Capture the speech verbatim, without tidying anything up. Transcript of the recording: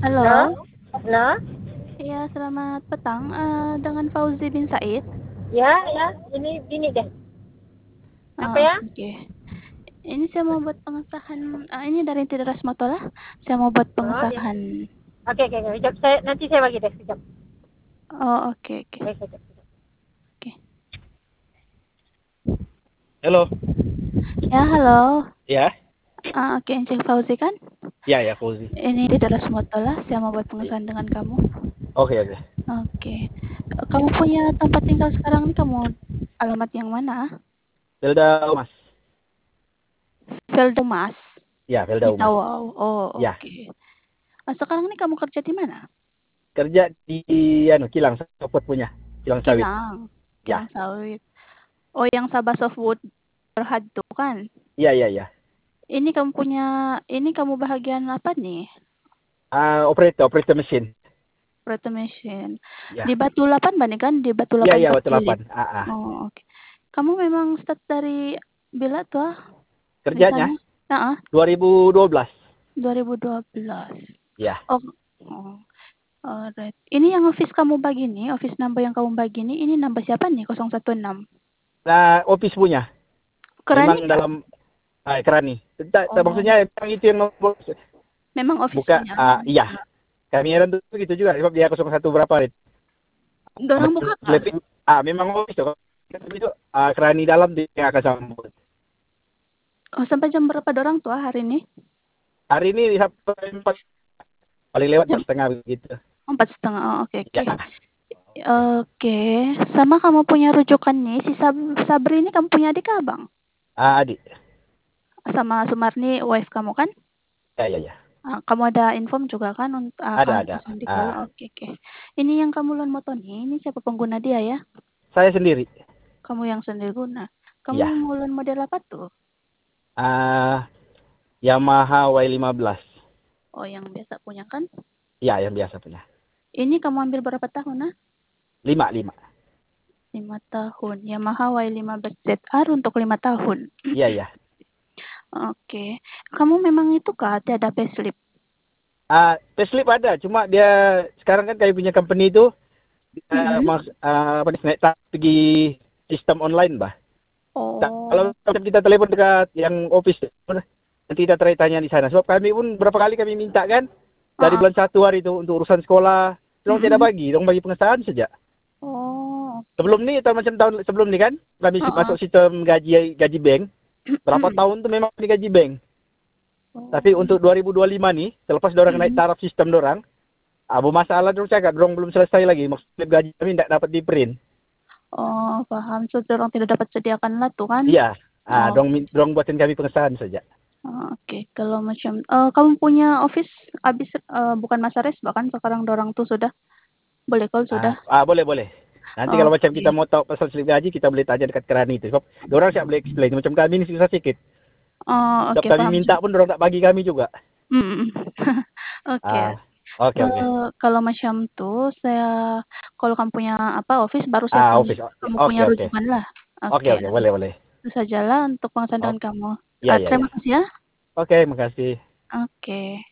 Halo. Halo? Iya, selamat petang. Eh, dengan Fauzi bin Said. Ya, ya. Ini ini deh. Apa Ah, ya? oke, oke. Ini saya mau buat pengesahan. ah, ini dari Tidras Motola. Saya mau buat Oh, ya. pengesahan. Oke, oke, oke. Sekejap, saya, nanti saya bagi deh. Sekejap. Oh, oke, oke. Baik, sekejap, sekejap. Oke. Halo. Ya, halo. Ya, Ah, oke, Encik Fauzi kan? ya, ya, Fauzi. Ini Tidras Motola. Saya mau buat pengesahan dengan kamu. Oke, oke. Oke. Kamu punya tempat tinggal sekarang nih, kamu alamat yang mana? Velda Mas. Veldomas Ya, di Velda Mas. Tawau. Oh, Ya, oke. Ah, sekarang nih kamu kerja di mana? kerja di anu kilang sopot punya, kilang sawit. Kilang. Ya. Kilang sawit. Oh, yang Sabah Softwood Berhad tuh kan? Iya, iya, iya. Ini kamu punya, ini kamu bahagian apa nih? Ah, operator, operator mesin. Automation. Di Ya. Batu Lapan Bani kan? Di Batu Iya, Lapan iya, waktu Pertilit. delapan. Ah, ah. Oh, oke. Kamu memang start dari bila tuh ah, di Kerjanya sana? Nah, dua ribu dua belas. dua ribu dua belas. Ya. Oh, oh. Alright. Ini yang office kamu bagi nih, office number yang kamu bagi nih, ini number siapa nih? nol satu enam. Nah, office punya. Kerani Memang kah? dalam ah, kerani. Tak, tak, Oh, maksudnya yang itu yang nomor memang buka. office-nya. Ah, iya. Kami heran tuh gitu juga. Sebab dia nol satu berapa rit? Dorang buka kah? Ah, memang office tuh. Tapi itu ah, kerani dalam dia akan sambut. Oh, sampai jam berapa dorang tuh ah, hari ini? Hari ini sampai empat, paling lewat Jam empat setengah begitu. empat setengah. Oh, oke, oke. Ya. Oke. Sama kamu punya rujukan nih, si Sab- Sabri ini kamu punya adik kah, Bang? Ah, adik. Sama Sumarni, wife kamu kan? Ya, ya, ya. Ah, kamu ada inform juga kan untuk Ada, account ada. Sindikal? Ah, Oke, oke. Ini yang kamu loan moto nih, ini siapa pengguna dia ya? saya sendiri. Kamu yang sendiri guna. Kamu Ya. mau loan model apa tuh? Ah, Yamaha Y lima belas. Oh, yang biasa punya kan? Ya, yang biasa punya. Ini kamu ambil berapa tahun ah? Lima, lima. lima tahun. Yamaha Y lima belas Z R untuk lima tahun. Iya, iya. Oke. Kamu memang itu kah tiada payslip? Ah, payslip ada, cuma dia sekarang kan kayak punya company itu dia Mm-mm. mas ah, apa nih, naik tarif pergi sistem online, bah. Tak, kalau Oh. kita telepon dekat yang office, nanti kita tanya tanya di sana. Sebab kami pun berapa kali kami minta kan dari Uh-uh. bulan satu hari itu untuk urusan sekolah, dong Mm-mm. tidak bagi, dong bagi pengesahan saja. Oh. Sebelum ni, tahun macam tahun sebelum ni kan, kami Uh-uh. masuk sistem gaji gaji bank. Berapa Mm-mm. tahun tu memang di gaji bank. Oh. Tapi untuk dua ribu dua puluh lima ni, selepas dorang naik Mm-mm. taraf sistem dorang, abu masalah dorang cakap, dorang belum selesai lagi. Maksudnya gaji kami tidak dapat di print. Oh, paham. So, orang tidak dapat sediakan lah tuh kan? Iya, ah, Oh. dorang, min- dorang buatin kami pengesahan saja. Oh, oke. Kalau macam eh, kamu punya office habis eh, bukan masa res bahkan sekarang dorang tuh sudah boleh call sudah. Ah, ah, boleh, boleh. Nanti kalau macam Oke. kita mau tahu pasal slip gaji, kita boleh tanya dekat kerani itu. Sebab dorang siap boleh explain. Macam kami ni susah sikit. Oh, Sebab oke, kami paham. minta pun dorang tak bagi kami juga. Mm-mm. Oke. Ah, oke, oke. Eh, kalau macam tuh saya kalau kamu punya apa office baru saya Ah, panggil office. kamu Oke, punya oke. rujukan lah. Oke, Oke. oke. Boleh, boleh. Itu sajalah untuk pengesahan Oh, dengan kamu. ya, Ah, ya, ya. terima kasih ya. Oke, makasih. Oke.